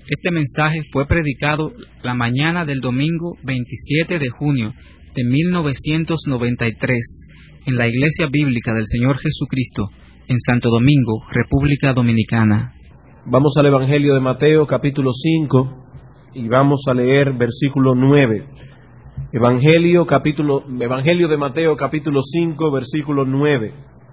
Este mensaje fue predicado la mañana del domingo 27 de junio de 1993 en la Iglesia Bíblica del Señor Jesucristo en Santo Domingo, República Dominicana. Vamos al Evangelio de Mateo, capítulo 5, y vamos a leer versículo 9. Evangelio de Mateo, capítulo 5, versículo 9.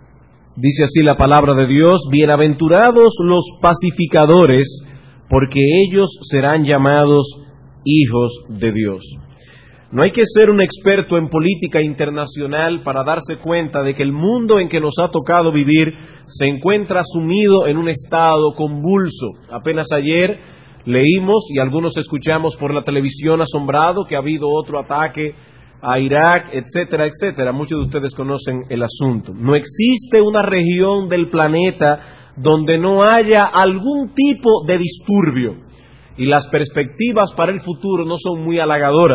Dice así la palabra de Dios: Bienaventurados los pacificadores, porque ellos serán llamados hijos de Dios. No hay que ser un experto en política internacional para darse cuenta de que el mundo en que nos ha tocado vivir se encuentra sumido en un estado convulso. Apenas ayer leímos y algunos escuchamos por la televisión asombrado que ha habido otro ataque a Irak, etcétera, etcétera. Muchos de ustedes conocen el asunto. No existe una región del planeta donde no haya algún tipo de disturbio, y las perspectivas para el futuro no son muy halagadoras.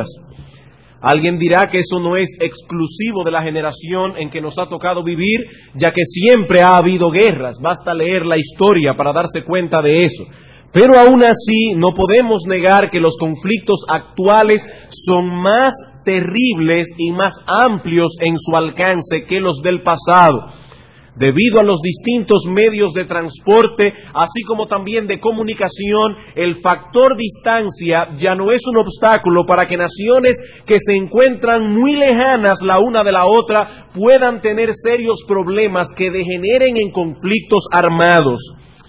Alguien dirá que eso no es exclusivo de la generación en que nos ha tocado vivir, ya que siempre ha habido guerras, basta leer la historia para darse cuenta de eso. Pero aún así no podemos negar que los conflictos actuales son más terribles y más amplios en su alcance que los del pasado. Debido a los distintos medios de transporte, así como también de comunicación, el factor distancia ya no es un obstáculo para que naciones que se encuentran muy lejanas la una de la otra puedan tener serios problemas que degeneren en conflictos armados.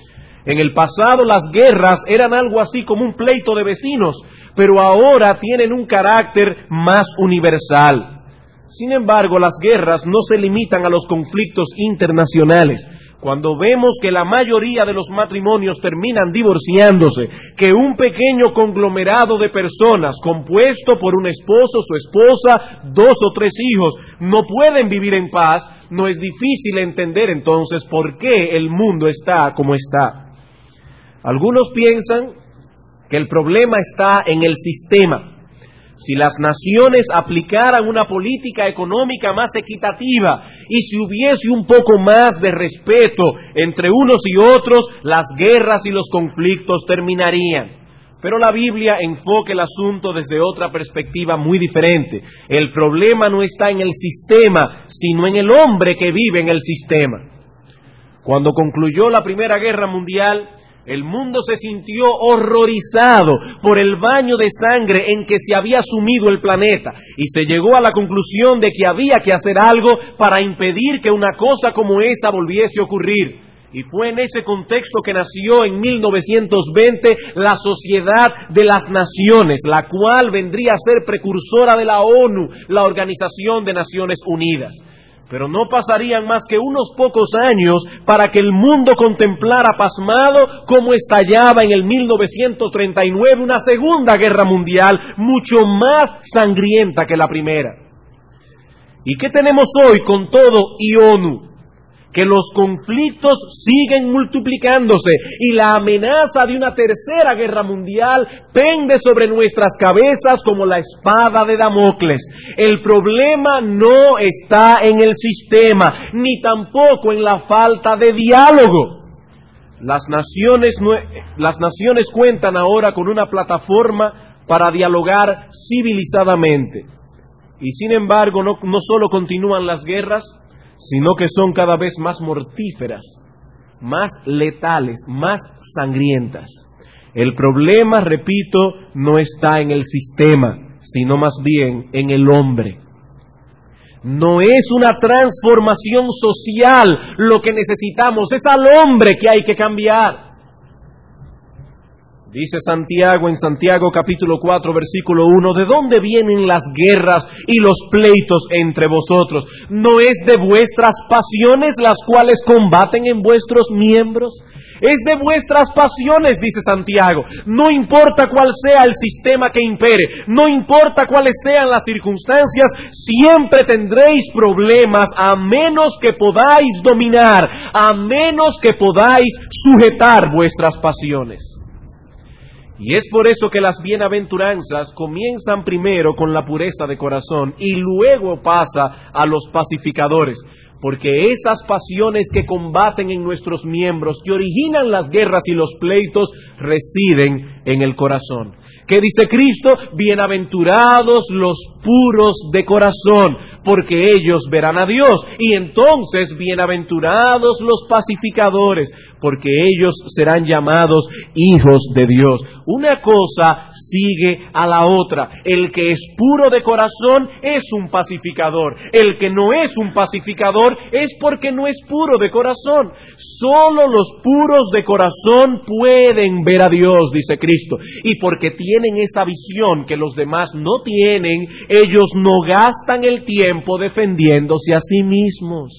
En el pasado las guerras eran algo así como un pleito de vecinos, pero ahora tienen un carácter más universal. Sin embargo, las guerras no se limitan a los conflictos internacionales. Cuando vemos que la mayoría de los matrimonios terminan divorciándose, que un pequeño conglomerado de personas compuesto por un esposo, su esposa, 2 o 3 hijos, no pueden vivir en paz, no es difícil entender entonces por qué el mundo está como está. Algunos piensan que el problema está en el sistema. Si las naciones aplicaran una política económica más equitativa y si hubiese un poco más de respeto entre unos y otros, las guerras y los conflictos terminarían. Pero la Biblia enfoca el asunto desde otra perspectiva muy diferente. El problema no está en el sistema, sino en el hombre que vive en el sistema. Cuando concluyó la Primera Guerra Mundial, el mundo se sintió horrorizado por el baño de sangre en que se había sumido el planeta y se llegó a la conclusión de que había que hacer algo para impedir que una cosa como esa volviese a ocurrir. Y fue en ese contexto que nació en 1920 la Sociedad de las Naciones, la cual vendría a ser precursora de la ONU, la Organización de Naciones Unidas. Pero no pasarían más que unos pocos años para que el mundo contemplara pasmado cómo estallaba en el 1939 una Segunda Guerra Mundial mucho más sangrienta que la primera. ¿Y qué tenemos hoy con todo y ONU? Que los conflictos siguen multiplicándose y la amenaza de una Tercera Guerra Mundial pende sobre nuestras cabezas como la espada de Damocles. El problema no está en el sistema, ni tampoco en la falta de diálogo. Las naciones cuentan ahora con una plataforma para dialogar civilizadamente. Y sin embargo, no solo continúan las guerras, sino que son cada vez más mortíferas, más letales, más sangrientas. El problema, repito, no está en el sistema, sino más bien en el hombre. No es una transformación social lo que necesitamos, es al hombre que hay que cambiar. Dice Santiago en Santiago capítulo 4 versículo 1, ¿de dónde vienen las guerras y los pleitos entre vosotros? ¿No es de vuestras pasiones las cuales combaten en vuestros miembros? Es de vuestras pasiones, dice Santiago. No importa cuál sea el sistema que impere, no importa cuáles sean las circunstancias, siempre tendréis problemas a menos que podáis dominar, a menos que podáis sujetar vuestras pasiones. Y es por eso que las bienaventuranzas comienzan primero con la pureza de corazón y luego pasa a los pacificadores. porque esas pasiones que combaten en nuestros miembros, que originan las guerras y los pleitos, residen en el corazón. ¿Qué dice Cristo? Bienaventurados los puros de corazón, porque ellos verán a Dios. Y entonces, bienaventurados los pacificadores, porque ellos serán llamados hijos de Dios. Una cosa sigue a la otra. El que es puro de corazón es un pacificador. El que no es un pacificador es porque no es puro de corazón. Solo los puros de corazón pueden ver a Dios, dice Cristo. Y porque tienen esa visión que los demás no tienen, ellos no gastan el tiempo defendiéndose a sí mismos.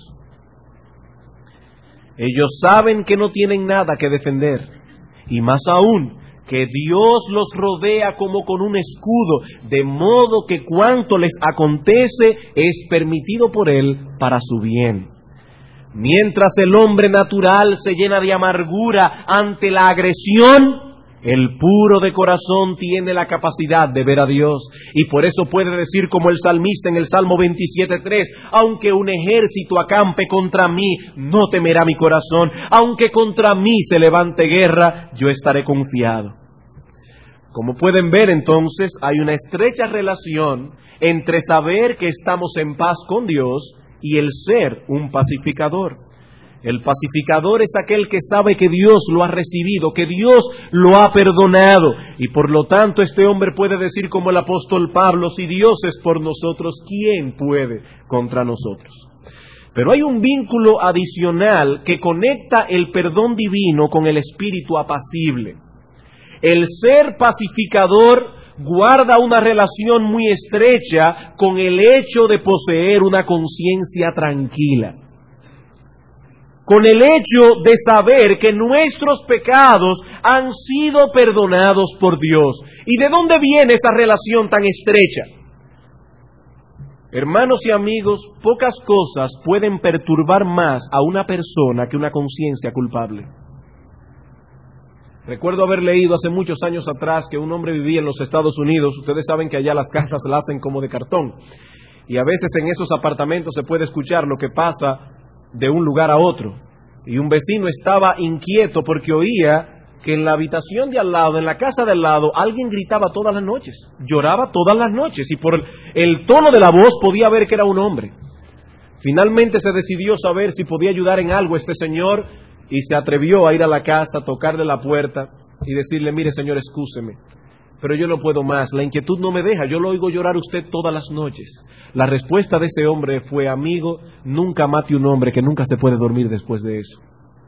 Ellos saben que no tienen nada que defender, y más aún, que Dios los rodea como con un escudo, de modo que cuanto les acontece es permitido por Él para su bien. Mientras el hombre natural se llena de amargura ante la agresión, el puro de corazón tiene la capacidad de ver a Dios, y por eso puede decir como el salmista en el Salmo 27:3, aunque un ejército acampe contra mí, no temerá mi corazón, aunque contra mí se levante guerra, yo estaré confiado. Como pueden ver entonces, hay una estrecha relación entre saber que estamos en paz con Dios y el ser un pacificador. El pacificador es aquel que sabe que Dios lo ha recibido, que Dios lo ha perdonado, y por lo tanto este hombre puede decir como el apóstol Pablo, si Dios es por nosotros, ¿quién puede contra nosotros? Pero hay un vínculo adicional que conecta el perdón divino con el espíritu apacible. El ser pacificador guarda una relación muy estrecha con el hecho de poseer una conciencia tranquila, con el hecho de saber que nuestros pecados han sido perdonados por Dios. ¿Y de dónde viene esa relación tan estrecha? Hermanos y amigos, pocas cosas pueden perturbar más a una persona que una conciencia culpable. Recuerdo haber leído hace muchos años atrás que un hombre vivía en los Estados Unidos. Ustedes saben que allá las casas las hacen como de cartón, y a veces en esos apartamentos se puede escuchar lo que pasa de un lugar a otro, y un vecino estaba inquieto porque oía que en la habitación de al lado, en la casa de al lado, alguien gritaba todas las noches, lloraba todas las noches, y por el tono de la voz podía ver que era un hombre. Finalmente se decidió saber si podía ayudar en algo este señor, y se atrevió a ir a la casa, tocarle la puerta y decirle, mire señor, excúseme, pero yo no puedo más, la inquietud no me deja, yo lo oigo llorar a usted todas las noches. La respuesta de ese hombre fue, amigo, nunca mate un hombre que nunca se puede dormir después de eso.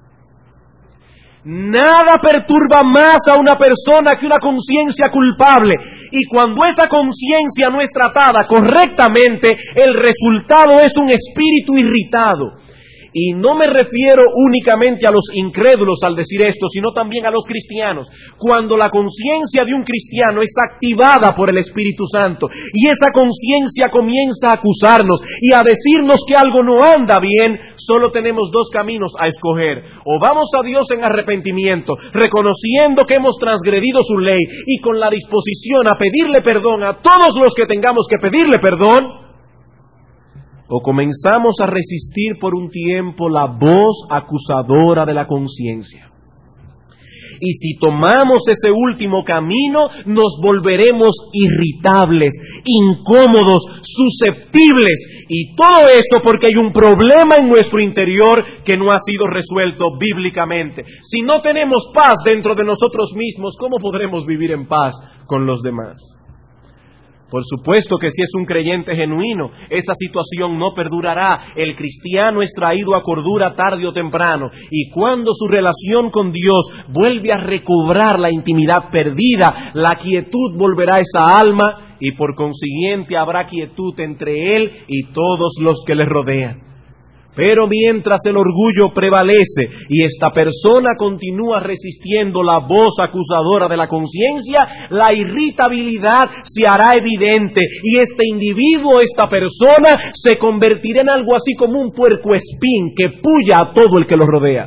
Nada perturba más a una persona que una conciencia culpable, y cuando esa conciencia no es tratada correctamente, el resultado es un espíritu irritado. Y no me refiero únicamente a los incrédulos al decir esto, sino también a los cristianos. Cuando la conciencia de un cristiano es activada por el Espíritu Santo y esa conciencia comienza a acusarnos y a decirnos que algo no anda bien, solo tenemos dos caminos a escoger. O vamos a Dios en arrepentimiento, reconociendo que hemos transgredido su ley y con la disposición a pedirle perdón a todos los que tengamos que pedirle perdón, o comenzamos a resistir por un tiempo la voz acusadora de la conciencia. Y si tomamos ese último camino, nos volveremos irritables, incómodos, susceptibles, y todo eso porque hay un problema en nuestro interior que no ha sido resuelto bíblicamente. Si no tenemos paz dentro de nosotros mismos, ¿cómo podremos vivir en paz con los demás? Por supuesto que si es un creyente genuino, esa situación no perdurará. El cristiano es traído a cordura tarde o temprano, y cuando su relación con Dios vuelve a recobrar la intimidad perdida, la quietud volverá a esa alma, y por consiguiente habrá quietud entre él y todos los que le rodean. Pero mientras el orgullo prevalece y esta persona continúa resistiendo la voz acusadora de la conciencia, la irritabilidad se hará evidente y este individuo, esta persona, se convertirá en algo así como un puercoespín que puya a todo el que lo rodea.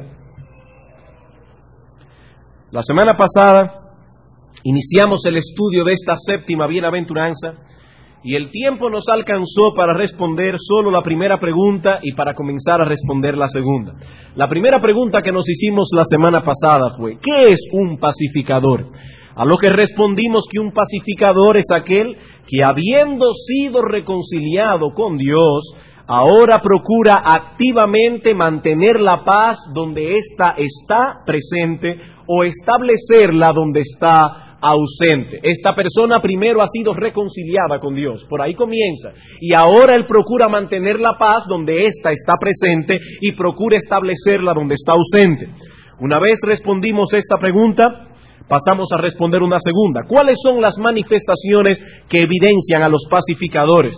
La semana pasada iniciamos el estudio de esta séptima bienaventuranza Y el tiempo nos alcanzó para responder solo la primera pregunta y para comenzar a responder la segunda. La primera pregunta que nos hicimos la semana pasada fue, ¿qué es un pacificador? A lo que respondimos que un pacificador es aquel que, habiendo sido reconciliado con Dios, ahora procura activamente mantener la paz donde ésta está presente o establecerla donde está ausente. Esta persona primero ha sido reconciliada con Dios, por ahí comienza, y ahora él procura mantener la paz donde ésta está presente y procura establecerla donde está ausente. Una vez respondimos esta pregunta, pasamos a responder una segunda. ¿Cuáles son las manifestaciones que evidencian a los pacificadores?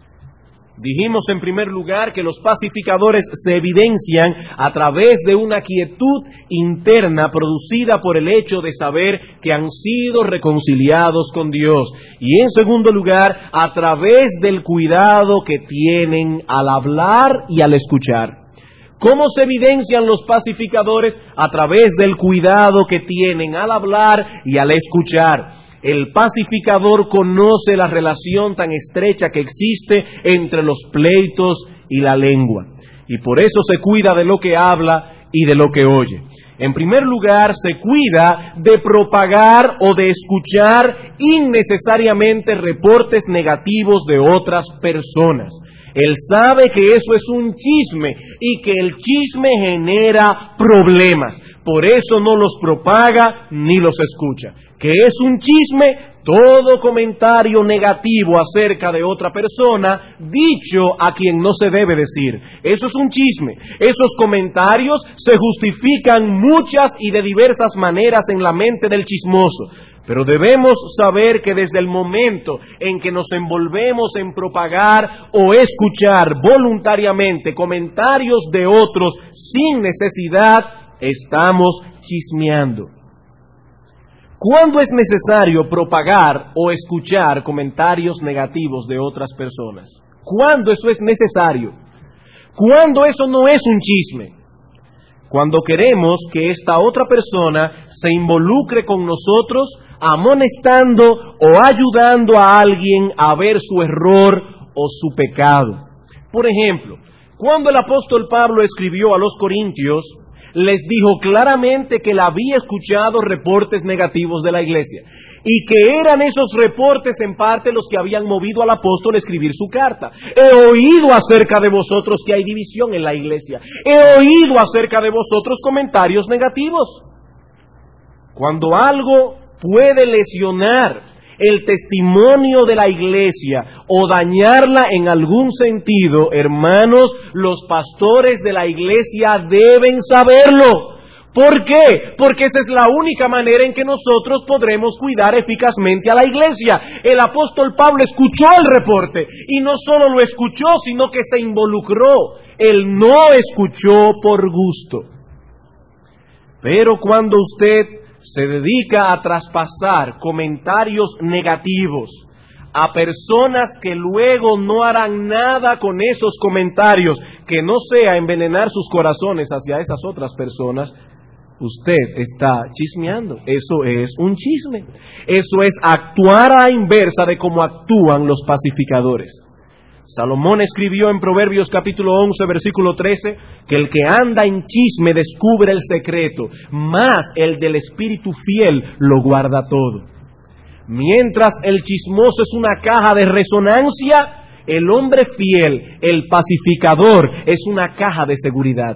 Dijimos en primer lugar que los pacificadores se evidencian a través de una quietud interna producida por el hecho de saber que han sido reconciliados con Dios. Y en segundo lugar, a través del cuidado que tienen al hablar y al escuchar. ¿Cómo se evidencian los pacificadores? A través del cuidado que tienen al hablar y al escuchar. El pacificador conoce la relación tan estrecha que existe entre los pleitos y la lengua, y por eso se cuida de lo que habla y de lo que oye. En primer lugar, se cuida de propagar o de escuchar innecesariamente reportes negativos de otras personas. Él sabe que eso es un chisme y que el chisme genera problemas. Por eso no los propaga ni los escucha. ¿Qué es un chisme? Todo comentario negativo acerca de otra persona dicho a quien no se debe decir. Eso es un chisme. Esos comentarios se justifican muchas y de diversas maneras en la mente del chismoso. Pero debemos saber que desde el momento en que nos envolvemos en propagar o escuchar voluntariamente comentarios de otros sin necesidad, estamos chismeando. ¿Cuándo es necesario propagar o escuchar comentarios negativos de otras personas? ¿Cuándo eso es necesario? ¿Cuándo eso no es un chisme? Cuando queremos que esta otra persona se involucre con nosotros, amonestando o ayudando a alguien a ver su error o su pecado. Por ejemplo, cuando el apóstol Pablo escribió a los Corintios, les dijo claramente que él había escuchado reportes negativos de la iglesia y que eran esos reportes en parte los que habían movido al apóstol a escribir su carta. He oído acerca de vosotros que hay división en la iglesia. He oído acerca de vosotros comentarios negativos. Cuando algo puede lesionar el testimonio de la iglesia o dañarla en algún sentido, hermanos, los pastores de la iglesia deben saberlo. ¿Por qué? Porque esa es la única manera en que nosotros podremos cuidar eficazmente a la iglesia. El apóstol Pablo escuchó el reporte y no solo lo escuchó, sino que se involucró. Él no escuchó por gusto. Pero cuando usted se dedica a traspasar comentarios negativos a personas que luego no harán nada con esos comentarios que no sea envenenar sus corazones hacia esas otras personas, usted está chismeando. Eso es un chisme. Eso es actuar a la inversa de cómo actúan los pacificadores. Salomón escribió en Proverbios capítulo 11, versículo 13, que el que anda en chisme descubre el secreto, mas el del espíritu fiel lo guarda todo. Mientras el chismoso es una caja de resonancia, el hombre fiel, el pacificador, es una caja de seguridad.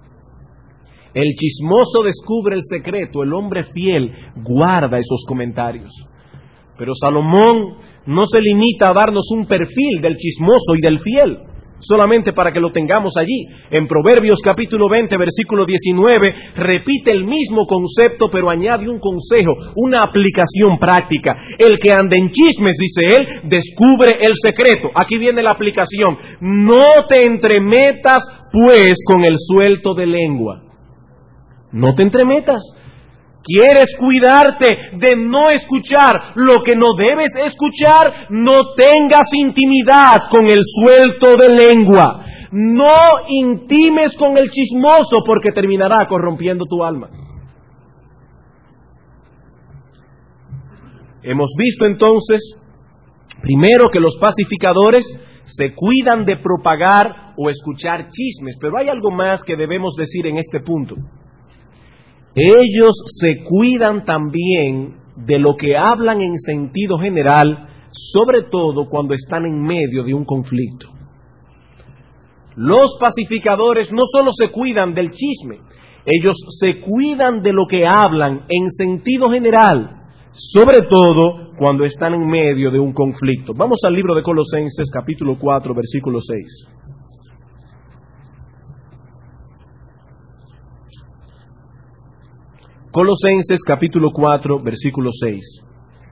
El chismoso descubre el secreto, el hombre fiel guarda esos comentarios. Pero Salomón no se limita a darnos un perfil del chismoso y del fiel, solamente para que lo tengamos allí. En Proverbios capítulo 20, versículo 19, repite el mismo concepto, pero añade un consejo, una aplicación práctica. El que anda en chismes, dice él, descubre el secreto. Aquí viene la aplicación. No te entremetas, pues, con el suelto de lengua. No te entremetas. ¿Quieres cuidarte de no escuchar lo que no debes escuchar? No tengas intimidad con el suelto de lengua. No intimes con el chismoso porque terminará corrompiendo tu alma. Hemos visto entonces Primero, que los pacificadores se cuidan de propagar o escuchar chismes, pero hay algo más que debemos decir en este punto. Ellos se cuidan también de lo que hablan en sentido general, sobre todo cuando están en medio de un conflicto. Los pacificadores no solo se cuidan del chisme, ellos se cuidan de lo que hablan en sentido general, sobre todo cuando están en medio de un conflicto. Vamos al libro de Colosenses, capítulo 4, versículo 6. Colosenses, capítulo 4, versículo 6.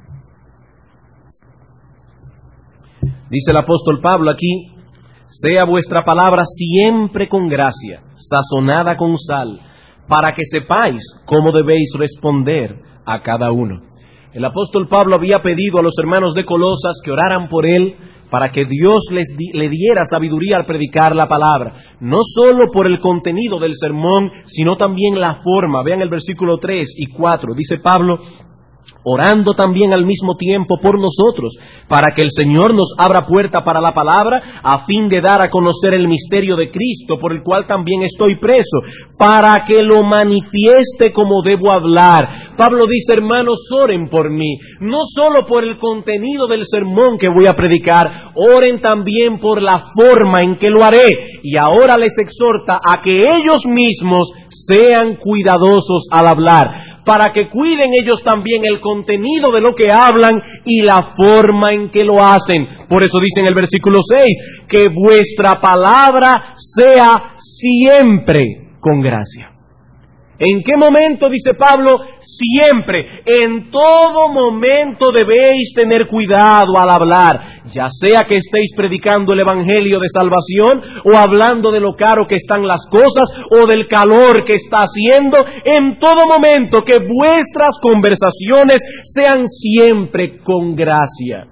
Dice el apóstol Pablo aquí: sea vuestra palabra siempre con gracia, sazonada con sal, para que sepáis cómo debéis responder a cada uno. El apóstol Pablo había pedido a los hermanos de Colosas que oraran por él para que Dios le diera sabiduría al predicar la palabra, no solo por el contenido del sermón, sino también la forma. Vean el versículo 3 y 4, dice Pablo: orando también al mismo tiempo por nosotros, para que el Señor nos abra puerta para la palabra, a fin de dar a conocer el misterio de Cristo, por el cual también estoy preso, para que lo manifieste como debo hablar. Pablo dice: hermanos, oren por mí, no solo por el contenido del sermón que voy a predicar, oren también por la forma en que lo haré. Y ahora les exhorta a que ellos mismos sean cuidadosos al hablar, para que cuiden ellos también el contenido de lo que hablan y la forma en que lo hacen. Por eso dice en el versículo 6, que vuestra palabra sea siempre con gracia. ¿En qué momento? Dice Pablo, siempre, en todo momento debéis tener cuidado al hablar, ya sea que estéis predicando el evangelio de salvación, o hablando de lo caro que están las cosas, o del calor que está haciendo. En todo momento que vuestras conversaciones sean siempre con gracia.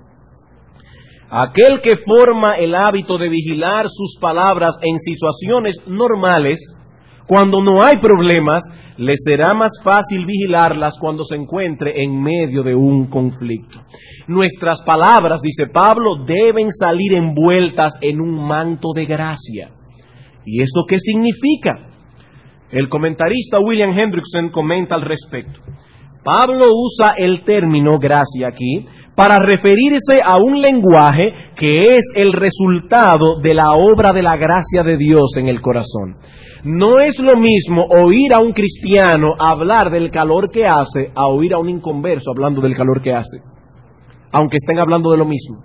Aquel que forma el hábito de vigilar sus palabras en situaciones normales, cuando no hay problemas, le será más fácil vigilarlas cuando se encuentre en medio de un conflicto. Nuestras palabras, dice Pablo, deben salir envueltas en un manto de gracia. ¿Y eso qué significa? El comentarista William Hendrickson comenta al respecto. Pablo usa el término gracia aquí para referirse a un lenguaje que es el resultado de la obra de la gracia de Dios en el corazón. No es lo mismo oír a un cristiano hablar del calor que hace a oír a un inconverso hablando del calor que hace, aunque estén hablando de lo mismo.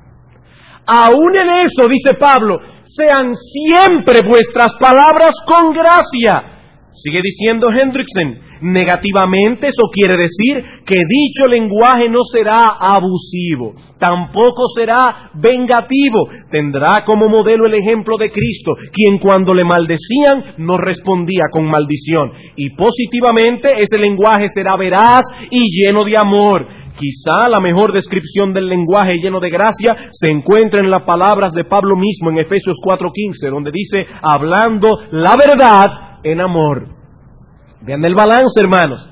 Aún en eso, dice Pablo, sean siempre vuestras palabras con gracia. Sigue diciendo Hendrickson, negativamente eso quiere decir que dicho lenguaje no será abusivo, tampoco será vengativo, tendrá como modelo el ejemplo de Cristo, quien cuando le maldecían no respondía con maldición, y positivamente ese lenguaje será veraz y lleno de amor. Quizá la mejor descripción del lenguaje lleno de gracia se encuentra en las palabras de Pablo mismo en Efesios 4:15, donde dice, hablando la verdad en amor. Vean el balance, hermanos.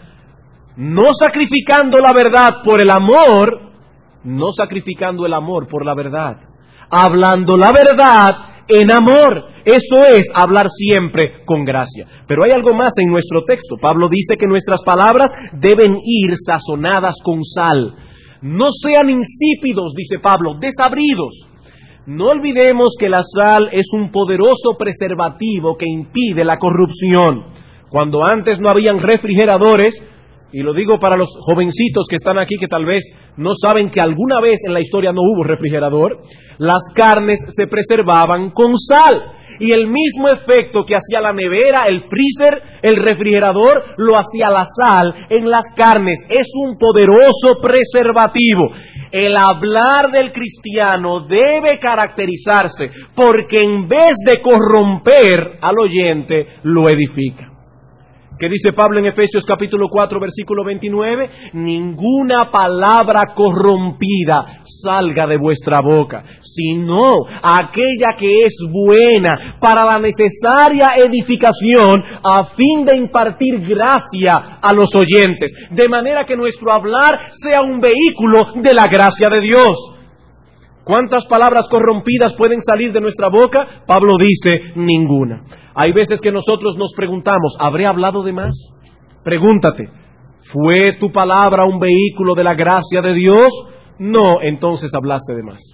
No sacrificando la verdad por el amor, no sacrificando el amor por la verdad. Hablando la verdad en amor. Eso es hablar siempre con gracia. Pero hay algo más en nuestro texto. Pablo dice que nuestras palabras deben ir sazonadas con sal. No sean insípidos, dice Pablo, desabridos. No olvidemos que la sal es un poderoso preservativo que impide la corrupción. Cuando antes no habían refrigeradores, y lo digo para los jovencitos que están aquí que tal vez no saben que alguna vez en la historia no hubo refrigerador, las carnes se preservaban con sal. Y el mismo efecto que hacía la nevera, el freezer, el refrigerador, lo hacía la sal en las carnes. Es un poderoso preservativo. El hablar del cristiano debe caracterizarse porque en vez de corromper al oyente, lo edifica. ¿Qué dice Pablo en Efesios capítulo 4, versículo 29? Ninguna palabra corrompida salga de vuestra boca, sino aquella que es buena para la necesaria edificación a fin de impartir gracia a los oyentes, de manera que nuestro hablar sea un vehículo de la gracia de Dios. ¿Cuántas palabras corrompidas pueden salir de nuestra boca? Pablo dice, ninguna. Hay veces que nosotros nos preguntamos, ¿habré hablado de más? Pregúntate, ¿fue tu palabra un vehículo de la gracia de Dios? No, entonces hablaste de más.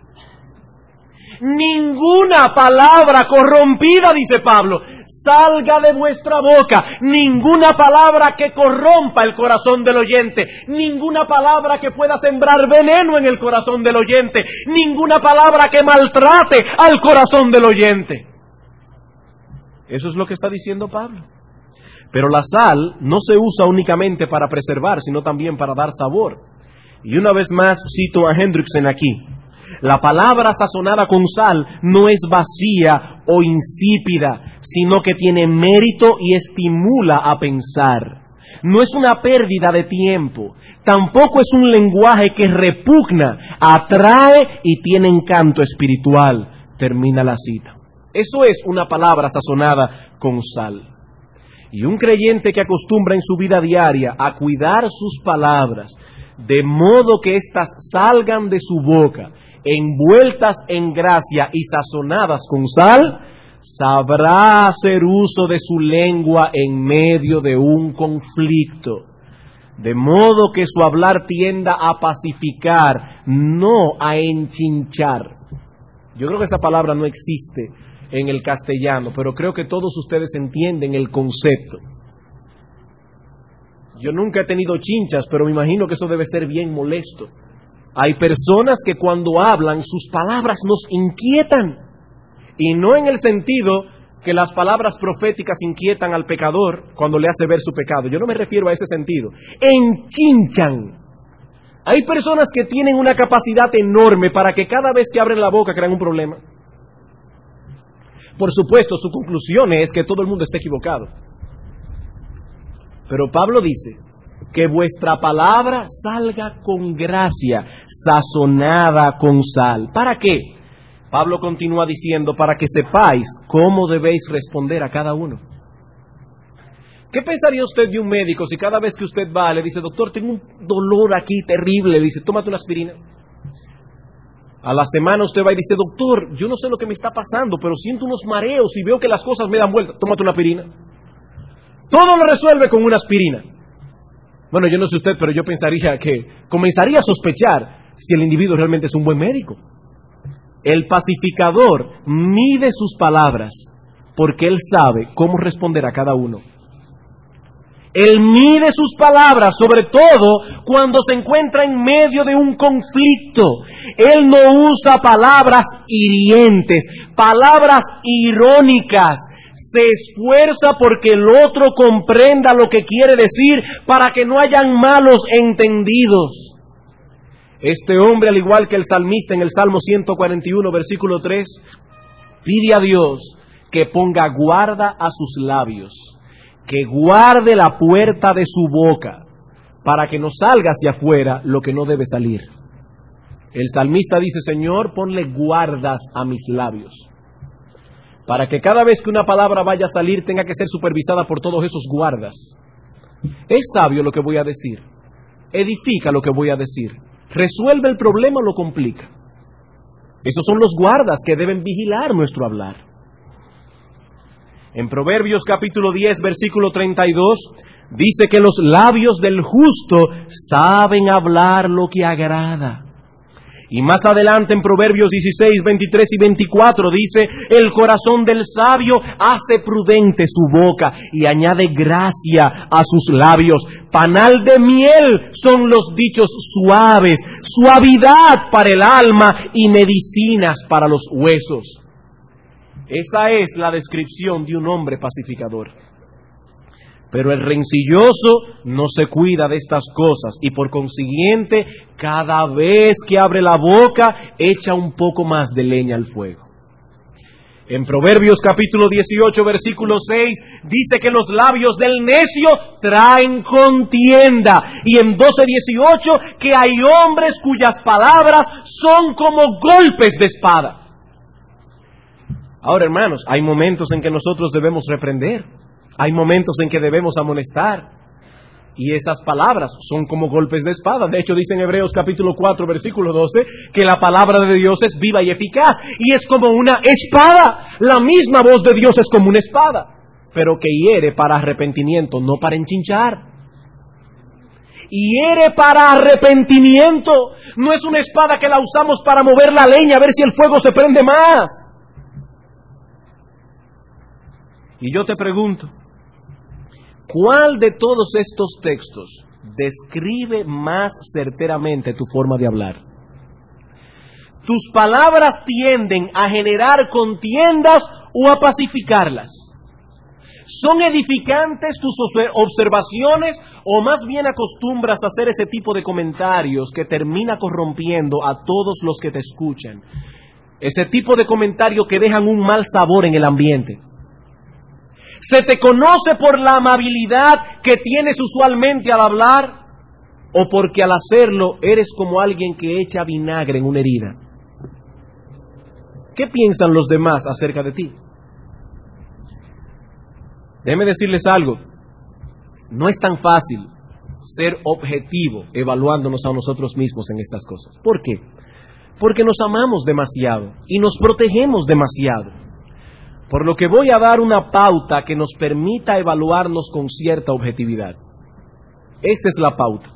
Ninguna palabra corrompida, dice Pablo, salga de vuestra boca. Ninguna palabra que corrompa el corazón del oyente. Ninguna palabra que pueda sembrar veneno en el corazón del oyente. Ninguna palabra que maltrate al corazón del oyente. Eso es lo que está diciendo Pablo. Pero la sal no se usa únicamente para preservar, sino también para dar sabor. Y una vez más cito a Hendrickson aquí. La palabra sazonada con sal no es vacía o insípida, sino que tiene mérito y estimula a pensar. No es una pérdida de tiempo, tampoco es un lenguaje que repugna, atrae y tiene encanto espiritual. Termina la cita. Eso es una palabra sazonada con sal. Y un creyente que acostumbra en su vida diaria a cuidar sus palabras, de modo que éstas salgan de su boca, envueltas en gracia y sazonadas con sal, sabrá hacer uso de su lengua en medio de un conflicto, de modo que su hablar tienda a pacificar, no a enchinchar. Yo creo que esa palabra no existe en el castellano, pero creo que todos ustedes entienden el concepto. Yo nunca he tenido chinchas, pero me imagino que eso debe ser bien molesto. Hay personas que cuando hablan, sus palabras nos inquietan. Y no en el sentido que las palabras proféticas inquietan al pecador cuando le hace ver su pecado. Yo no me refiero a ese sentido. Enchinchan. Hay personas que tienen una capacidad enorme para que cada vez que abren la boca crean un problema. Por supuesto, su conclusión es que todo el mundo está equivocado. Pero Pablo dice que vuestra palabra salga con gracia, sazonada con sal. ¿Para qué? Pablo continúa diciendo, para que sepáis cómo debéis responder a cada uno. ¿Qué pensaría usted de un médico si cada vez que usted va le dice, doctor, tengo un dolor aquí terrible, le dice, tómate una aspirina? A la semana usted va y dice, doctor, yo no sé lo que me está pasando, pero siento unos mareos y veo que las cosas me dan vuelta, tómate una aspirina. Todo lo resuelve con una aspirina. Bueno, yo no sé usted, pero yo pensaría que comenzaría a sospechar si el individuo realmente es un buen médico. El pacificador mide sus palabras porque él sabe cómo responder a cada uno. Él mide sus palabras, sobre todo cuando se encuentra en medio de un conflicto. Él no usa palabras hirientes, palabras irónicas. Se esfuerza porque el otro comprenda lo que quiere decir para que no hayan malos entendidos. Este hombre, al igual que el salmista en el Salmo 141, versículo 3, pide a Dios que ponga guarda a sus labios, que guarde la puerta de su boca, para que no salga hacia afuera lo que no debe salir. El salmista dice, Señor, ponle guardas a mis labios, para que cada vez que una palabra vaya a salir tenga que ser supervisada por todos esos guardas. ¿Es sabio lo que voy a decir? ¿Edifica lo que voy a decir? ¿Resuelve el problema o lo complica? Esos son los guardas que deben vigilar nuestro hablar. En Proverbios capítulo 10, versículo 32, dice que los labios del justo saben hablar lo que agrada. Y más adelante en Proverbios 16, 23 y 24 dice, el corazón del sabio hace prudente su boca y añade gracia a sus labios. Panal de miel son los dichos suaves, suavidad para el alma y medicinas para los huesos. Esa es la descripción de un hombre pacificador. Pero el rencilloso no se cuida de estas cosas y por consiguiente, cada vez que abre la boca, echa un poco más de leña al fuego. En Proverbios capítulo 18, versículo 6, dice que los labios del necio traen contienda. Y en 12:18, que hay hombres cuyas palabras son como golpes de espada. Ahora, hermanos, hay momentos en que nosotros debemos reprender. Hay momentos en que debemos amonestar. Y esas palabras son como golpes de espada. De hecho, dice en Hebreos capítulo 4, versículo 12, que la palabra de Dios es viva y eficaz. Y es como una espada. La misma voz de Dios es como una espada, pero que hiere para arrepentimiento, no para enchinchar. Hiere para arrepentimiento. No es una espada que la usamos para mover la leña a ver si el fuego se prende más. Y yo te pregunto, ¿cuál de todos estos textos describe más certeramente tu forma de hablar? ¿Tus palabras tienden a generar contiendas o a pacificarlas? ¿Son edificantes tus observaciones o más bien acostumbras a hacer ese tipo de comentarios que termina corrompiendo a todos los que te escuchan? Ese tipo de comentarios que dejan un mal sabor en el ambiente. ¿Se te conoce por la amabilidad que tienes usualmente al hablar? ¿O porque al hacerlo eres como alguien que echa vinagre en una herida? ¿Qué piensan los demás acerca de ti? Déjenme decirles algo. No es tan fácil ser objetivo evaluándonos a nosotros mismos en estas cosas. ¿Por qué? Porque nos amamos demasiado y nos protegemos demasiado. Por lo que voy a dar una pauta que nos permita evaluarnos con cierta objetividad. Esta es la pauta.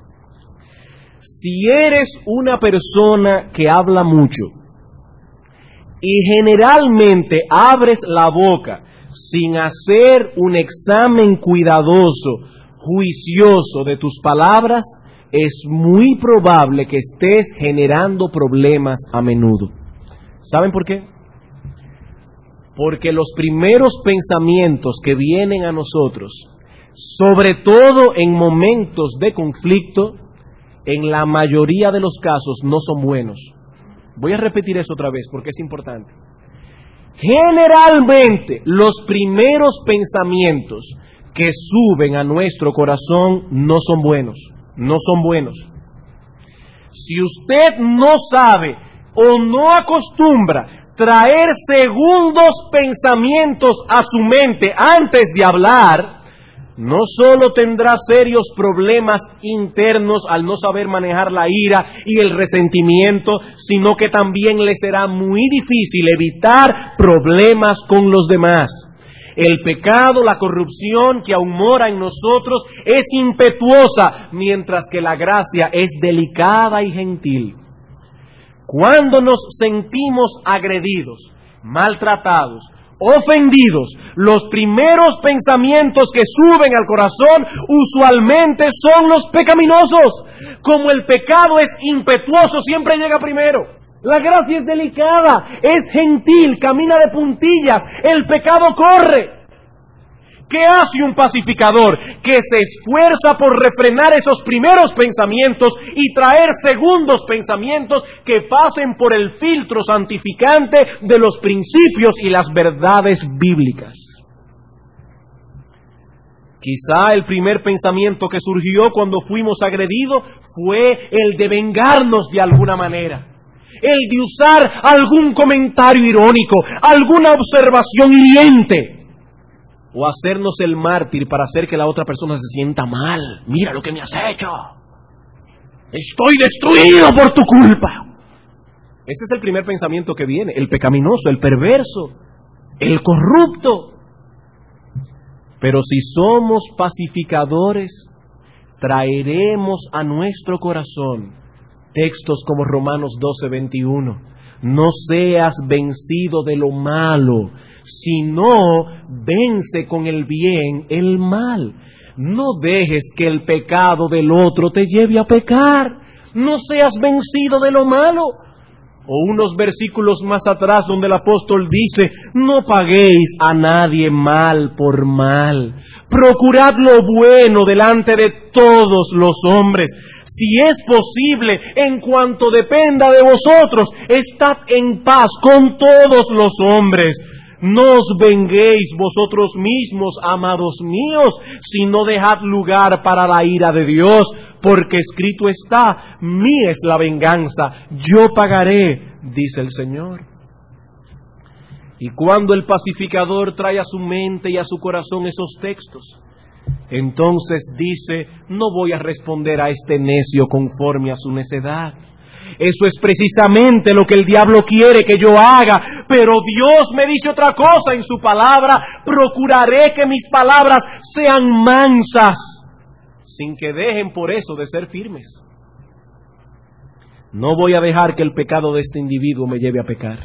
Si eres una persona que habla mucho y generalmente abres la boca sin hacer un examen cuidadoso, juicioso de tus palabras, es muy probable que estés generando problemas a menudo. ¿Saben por qué? Porque los primeros pensamientos que vienen a nosotros, sobre todo en momentos de conflicto, en la mayoría de los casos no son buenos. Voy a repetir eso otra vez porque es importante. Generalmente, los primeros pensamientos que suben a nuestro corazón no son buenos. No son buenos. Si usted no sabe o no acostumbra traer segundos pensamientos a su mente antes de hablar, no solo tendrá serios problemas internos al no saber manejar la ira y el resentimiento, sino que también le será muy difícil evitar problemas con los demás. El pecado, la corrupción que aún mora en nosotros es impetuosa, mientras que la gracia es delicada y gentil. Cuando nos sentimos agredidos, maltratados, ofendidos, los primeros pensamientos que suben al corazón usualmente son los pecaminosos. Como el pecado es impetuoso, siempre llega primero. La gracia es delicada, es gentil, camina de puntillas, el pecado corre. ¿Qué hace un pacificador? Que se esfuerza por refrenar esos primeros pensamientos y traer segundos pensamientos que pasen por el filtro santificante de los principios y las verdades bíblicas. Quizá el primer pensamiento que surgió cuando fuimos agredidos fue el de vengarnos de alguna manera. El de usar algún comentario irónico, alguna observación hiriente. O hacernos el mártir para hacer que la otra persona se sienta mal. Mira lo que me has hecho. Estoy destruido por tu culpa. Ese es el primer pensamiento que viene. El pecaminoso, el perverso, el corrupto. Pero si somos pacificadores, traeremos a nuestro corazón textos como Romanos 12:21. No seas vencido de lo malo, sino vence con el bien el mal. No dejes que el pecado del otro te lleve a pecar. No seas vencido de lo malo. O unos versículos más atrás donde el apóstol dice, no paguéis a nadie mal por mal. Procurad lo bueno delante de todos los hombres. Si es posible, en cuanto dependa de vosotros, estad en paz con todos los hombres. No os venguéis vosotros mismos, amados míos, sino dejad lugar para la ira de Dios, porque escrito está, mía es la venganza, yo pagaré, dice el Señor. Y cuando el pacificador trae a su mente y a su corazón esos textos, Entonces dice, no voy a responder a este necio conforme a su necedad. Eso es precisamente lo que el diablo quiere que yo haga, pero Dios me dice otra cosa en su palabra: procuraré que mis palabras sean mansas, sin que dejen por eso de ser firmes. No voy a dejar que el pecado de este individuo me lleve a pecar.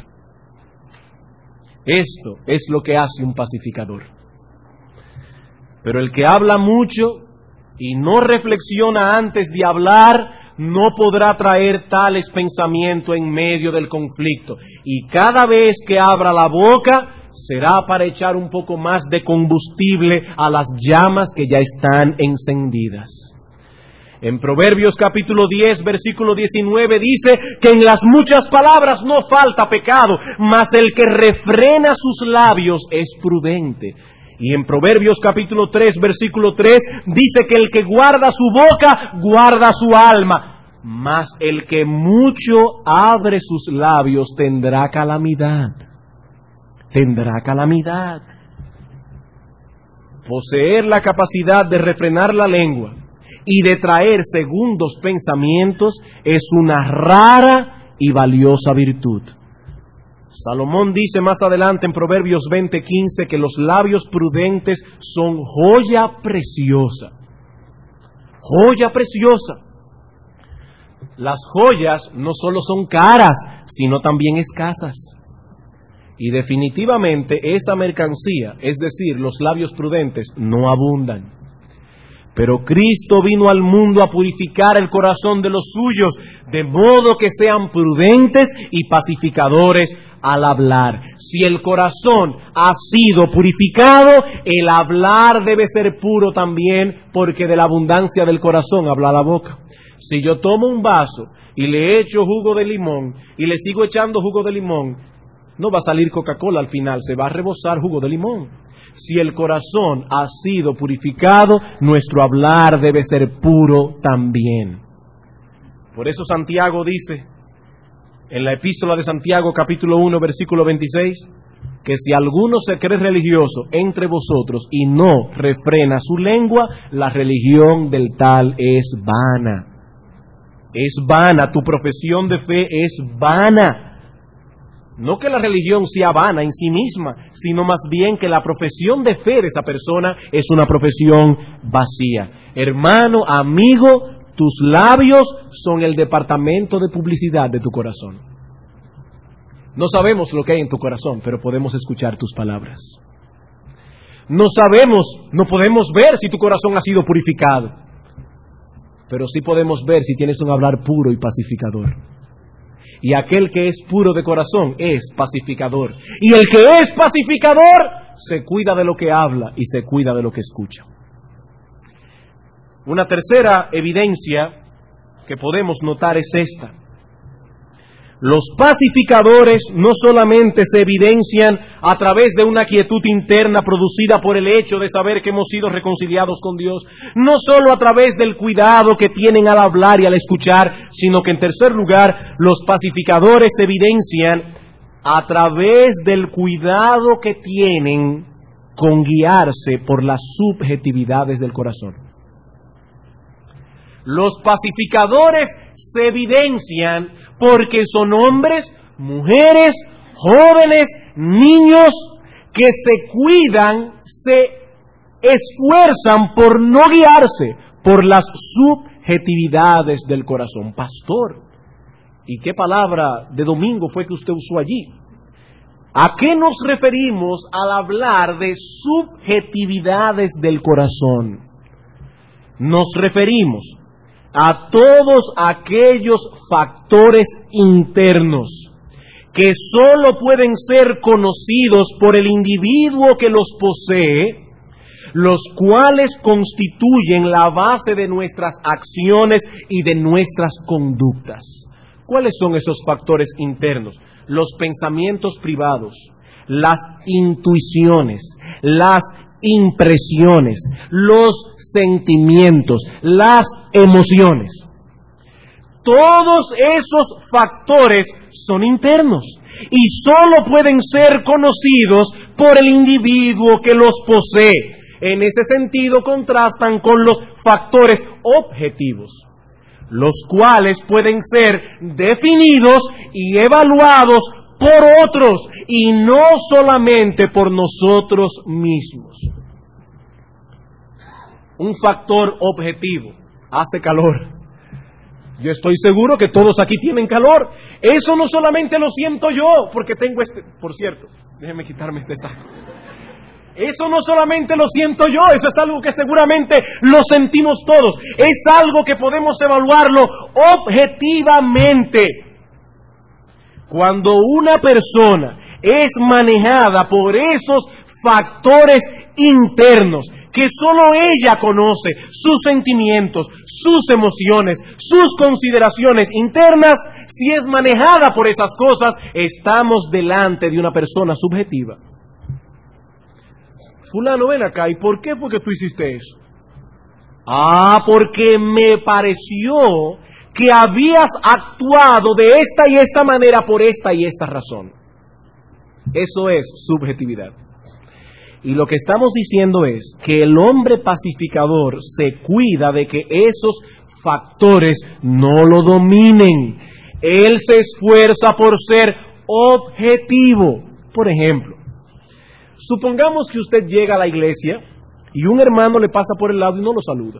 Esto es lo que hace un pacificador. Pero el que habla mucho y no reflexiona antes de hablar, no podrá traer tales pensamientos en medio del conflicto. Y cada vez que abra la boca, será para echar un poco más de combustible a las llamas que ya están encendidas. En Proverbios capítulo 10, versículo 19 dice que en las muchas palabras no falta pecado, mas el que refrena sus labios es prudente. Y en Proverbios capítulo 3, versículo 3, dice que el que guarda su boca, guarda su alma. Mas el que mucho abre sus labios tendrá calamidad. Tendrá calamidad. Poseer la capacidad de refrenar la lengua y de traer segundos pensamientos es una rara y valiosa virtud. Salomón dice más adelante en Proverbios 20:15 que los labios prudentes son joya preciosa. Joya preciosa. Las joyas no solo son caras, sino también escasas. Y definitivamente esa mercancía, es decir, los labios prudentes, no abundan. Pero Cristo vino al mundo a purificar el corazón de los suyos, de modo que sean prudentes y pacificadores al hablar. Si el corazón ha sido purificado, el hablar debe ser puro también, porque de la abundancia del corazón habla la boca. Si yo tomo un vaso y le echo jugo de limón y le sigo echando jugo de limón, no va a salir Coca-Cola al final, se va a rebosar jugo de limón. Si el corazón ha sido purificado, nuestro hablar debe ser puro también. Por eso Santiago dice, en la epístola de Santiago, capítulo 1, versículo 26, que si alguno se cree religioso entre vosotros y no refrena su lengua, la religión del tal es vana. Es vana, tu profesión de fe es vana. No que la religión sea vana en sí misma, sino más bien que la profesión de fe de esa persona es una profesión vacía. Hermano, amigo, tus labios son el departamento de publicidad de tu corazón. No sabemos lo que hay en tu corazón, pero podemos escuchar tus palabras. No podemos ver si tu corazón ha sido purificado, pero sí podemos ver si tienes un hablar puro y pacificador. Y aquel que es puro de corazón es pacificador. Y el que es pacificador se cuida de lo que habla y se cuida de lo que escucha. Una tercera evidencia que podemos notar es esta. Los pacificadores no solamente se evidencian a través de una quietud interna producida por el hecho de saber que hemos sido reconciliados con Dios, no solo a través del cuidado que tienen al hablar y al escuchar, sino que en tercer lugar, los pacificadores se evidencian a través del cuidado que tienen con guiarse por las subjetividades del corazón. Los pacificadores se evidencian porque son hombres, mujeres, jóvenes, niños que se cuidan, se esfuerzan por no guiarse por las subjetividades del corazón. Pastor, ¿y qué palabra de domingo fue que usted usó allí? ¿A qué nos referimos al hablar de subjetividades del corazón? Nos referimos a todos aquellos factores internos que sólo pueden ser conocidos por el individuo que los posee, los cuales constituyen la base de nuestras acciones y de nuestras conductas. ¿Cuáles son esos factores internos? Los pensamientos privados, las intuiciones, las impresiones, los sentimientos, las emociones. Todos esos factores son internos y solo pueden ser conocidos por el individuo que los posee. En ese sentido contrastan con los factores objetivos, los cuales pueden ser definidos y evaluados por otros y no solamente por nosotros mismos. Un factor objetivo: hace calor. Yo estoy seguro que todos aquí tienen calor. Eso no solamente lo siento yo, porque tengo por cierto, déjenme quitarme este saco. Eso no solamente lo siento yo, eso es algo que seguramente lo sentimos todos. Es algo que podemos evaluarlo objetivamente. Cuando una persona es manejada por esos factores internos que solo ella conoce, sus sentimientos, sus emociones, sus consideraciones internas, si es manejada por esas cosas, estamos delante de una persona subjetiva. Fulano, ven acá, ¿y por qué fue que tú hiciste eso? Porque me pareció que habías actuado de esta y esta manera por esta y esta razón. Eso es subjetividad. Y lo que estamos diciendo es que el hombre pacificador se cuida de que esos factores no lo dominen. Él se esfuerza por ser objetivo. Por ejemplo, supongamos que usted llega a la iglesia y un hermano le pasa por el lado y no lo saluda.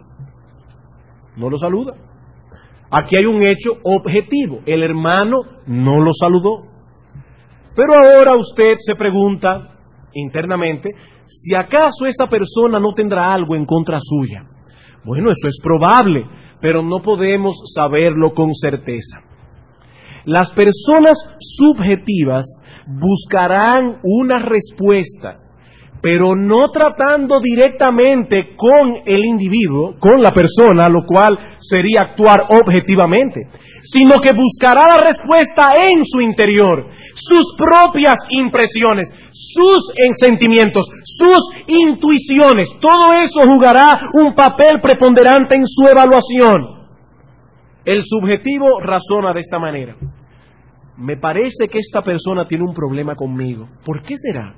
No lo saluda. Aquí hay un hecho objetivo. El hermano no lo saludó. Pero ahora usted se pregunta internamente si acaso esa persona no tendrá algo en contra suya. Bueno, eso es probable, pero no podemos saberlo con certeza. Las personas subjetivas buscarán una respuesta, pero no tratando directamente con el individuo, con la persona, lo cual sería actuar objetivamente, sino que buscará la respuesta en su interior, sus propias impresiones, sus sentimientos, sus intuiciones. Todo eso jugará un papel preponderante en su evaluación. El subjetivo razona de esta manera: me parece que esta persona tiene un problema conmigo. ¿Por qué será?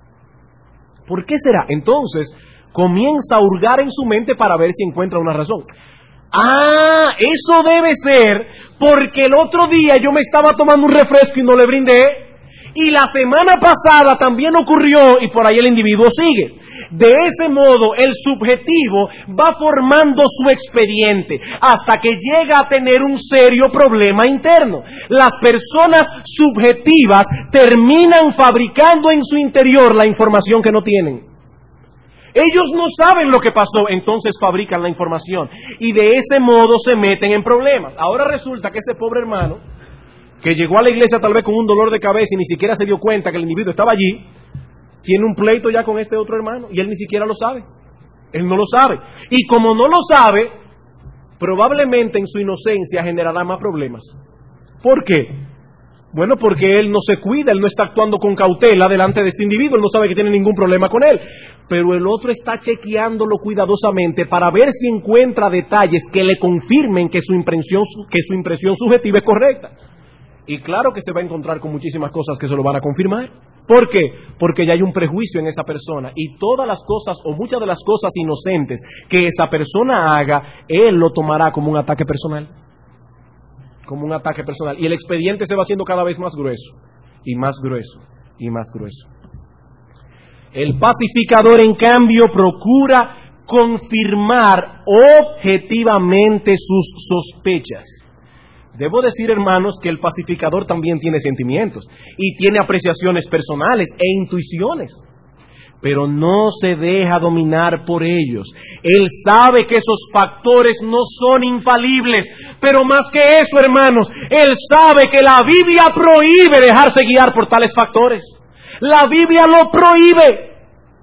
¿Por qué será? Entonces comienza a hurgar en su mente para ver si encuentra una razón. Eso debe ser porque el otro día yo me estaba tomando un refresco y no le brindé, y la semana pasada también ocurrió, y por ahí el individuo sigue. De ese modo, el subjetivo va formando su expediente hasta que llega a tener un serio problema interno. Las personas subjetivas terminan fabricando en su interior la información que no tienen. Ellos no saben lo que pasó, entonces fabrican la información y de ese modo se meten en problemas. Ahora resulta que ese pobre hermano, que llegó a la iglesia tal vez con un dolor de cabeza y ni siquiera se dio cuenta que el individuo estaba allí, tiene un pleito ya con este otro hermano y él ni siquiera lo sabe. Él no lo sabe. Y como no lo sabe, probablemente en su inocencia generará más problemas. ¿Por qué? Bueno, porque él no se cuida, él no está actuando con cautela delante de este individuo, él no sabe que tiene ningún problema con él. Pero el otro está chequeándolo cuidadosamente para ver si encuentra detalles que le confirmen que su impresión subjetiva es correcta. Y claro que se va a encontrar con muchísimas cosas que se lo van a confirmar. ¿Por qué? Porque ya hay un prejuicio en esa persona y todas las cosas o muchas de las cosas inocentes que esa persona haga, él lo tomará como un ataque personal. Como un ataque personal. Y el expediente se va haciendo cada vez más grueso, y más grueso, y más grueso. El pacificador, en cambio, procura confirmar objetivamente sus sospechas. Debo decir, hermanos, que el pacificador también tiene sentimientos, y tiene apreciaciones personales e intuiciones. Pero no se deja dominar por ellos. Él sabe que esos factores no son infalibles, pero más que eso, hermanos, él sabe que la Biblia prohíbe dejarse guiar por tales factores. La Biblia lo prohíbe.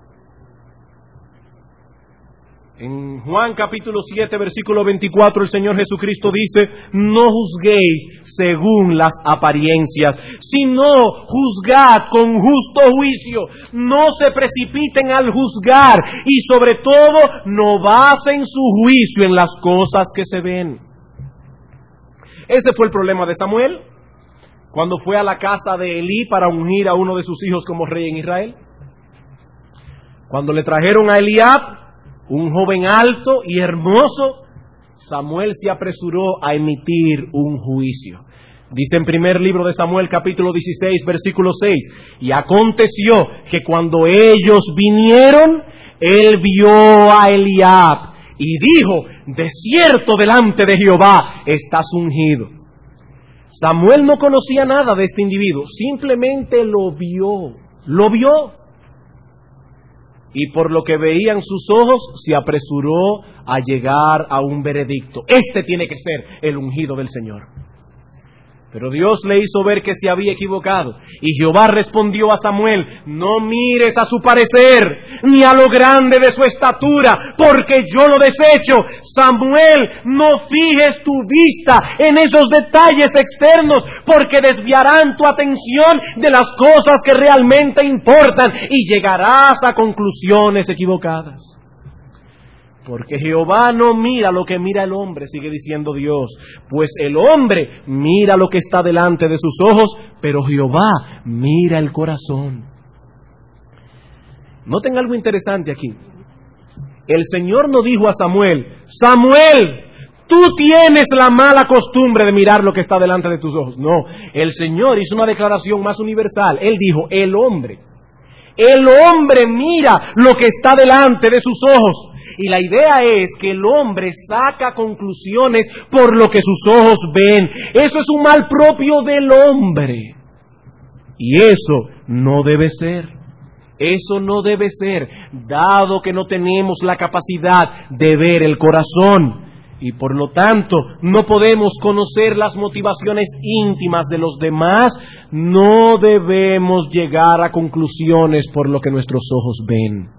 En Juan capítulo 7, versículo 24, el Señor Jesucristo dice: no juzguéis según las apariencias, sino juzgad con justo juicio. No se precipiten al juzgar y sobre todo no basen su juicio en las cosas que se ven. Ese fue el problema de Samuel cuando fue a la casa de Elí para ungir a uno de sus hijos como rey en Israel. Cuando le trajeron a Eliab, un joven alto y hermoso, Samuel se apresuró a emitir un juicio. Dice en primer libro de Samuel, capítulo 16, versículo 6, y aconteció que cuando ellos vinieron, él vio a Eliab y dijo, de cierto delante de Jehová estás ungido. Samuel no conocía nada de este individuo, simplemente lo vio. Y por lo que veían sus ojos, se apresuró a llegar a un veredicto. Este tiene que ser el ungido del Señor. Pero Dios le hizo ver que se había equivocado. Y Jehová respondió a Samuel, no mires a su parecer, ni a lo grande de su estatura, porque yo lo desecho. Samuel, no fijes tu vista en esos detalles externos, porque desviarán tu atención de las cosas que realmente importan y llegarás a conclusiones equivocadas. Porque Jehová no mira lo que mira el hombre, sigue diciendo Dios, pues el hombre mira lo que está delante de sus ojos, pero Jehová mira el corazón. Noten algo interesante aquí. El Señor no dijo a Samuel, Samuel, tú tienes la mala costumbre de mirar lo que está delante de tus ojos. No, el Señor hizo una declaración más universal. Él dijo, el hombre mira lo que está delante de sus ojos. Y la idea es que el hombre saca conclusiones por lo que sus ojos ven. Eso es un mal propio del hombre. Y eso no debe ser. Eso no debe ser, dado que no tenemos la capacidad de ver el corazón. Y por lo tanto, no podemos conocer las motivaciones íntimas de los demás. No debemos llegar a conclusiones por lo que nuestros ojos ven.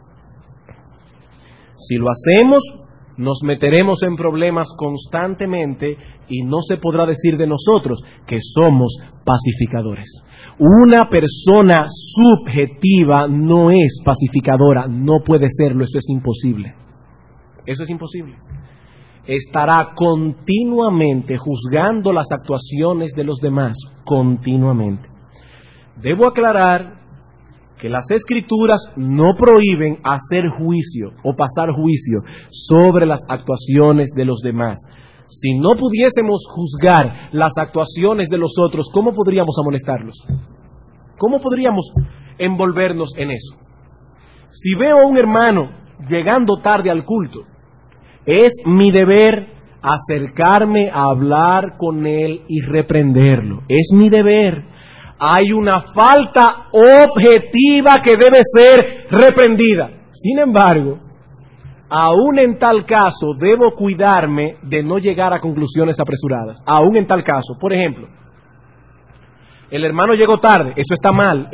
Si lo hacemos, nos meteremos en problemas constantemente y no se podrá decir de nosotros que somos pacificadores. Una persona subjetiva no es pacificadora, no puede serlo, eso es imposible. Eso es imposible. Estará continuamente juzgando las actuaciones de los demás, continuamente. Debo aclarar que las Escrituras no prohíben hacer juicio o pasar juicio sobre las actuaciones de los demás. Si no pudiésemos juzgar las actuaciones de los otros, ¿cómo podríamos amonestarlos? ¿Cómo podríamos envolvernos en eso? Si veo a un hermano llegando tarde al culto, es mi deber acercarme a hablar con él y reprenderlo. Es mi deber. Hay una falta objetiva que debe ser reprendida. Sin embargo, aún en tal caso, debo cuidarme de no llegar a conclusiones apresuradas. Aún en tal caso, por ejemplo, el hermano llegó tarde, eso está mal,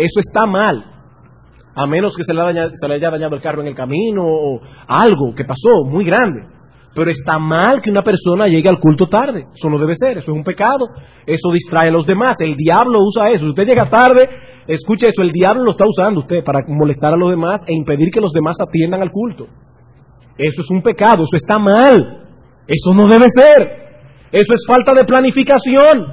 a menos que se le haya dañado el carro en el camino o algo que pasó muy grande. Pero está mal que una persona llegue al culto tarde. Eso no debe ser, eso es un pecado. Eso distrae a los demás. El diablo usa eso. Si usted llega tarde, escuche eso, el diablo lo está usando usted para molestar a los demás e impedir que los demás atiendan al culto. Eso es un pecado, eso está mal. Eso no debe ser. Eso es falta de planificación.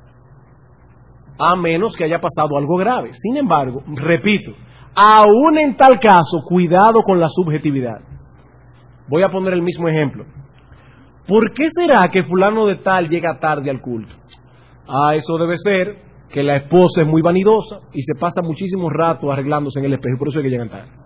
A menos que haya pasado algo grave. Sin embargo, repito, aún en tal caso, cuidado con la subjetividad. Voy a poner el mismo ejemplo. ¿Por qué será que fulano de tal llega tarde al culto? Eso debe ser que la esposa es muy vanidosa y se pasa muchísimo rato arreglándose en el espejo, por eso es que llegan tarde.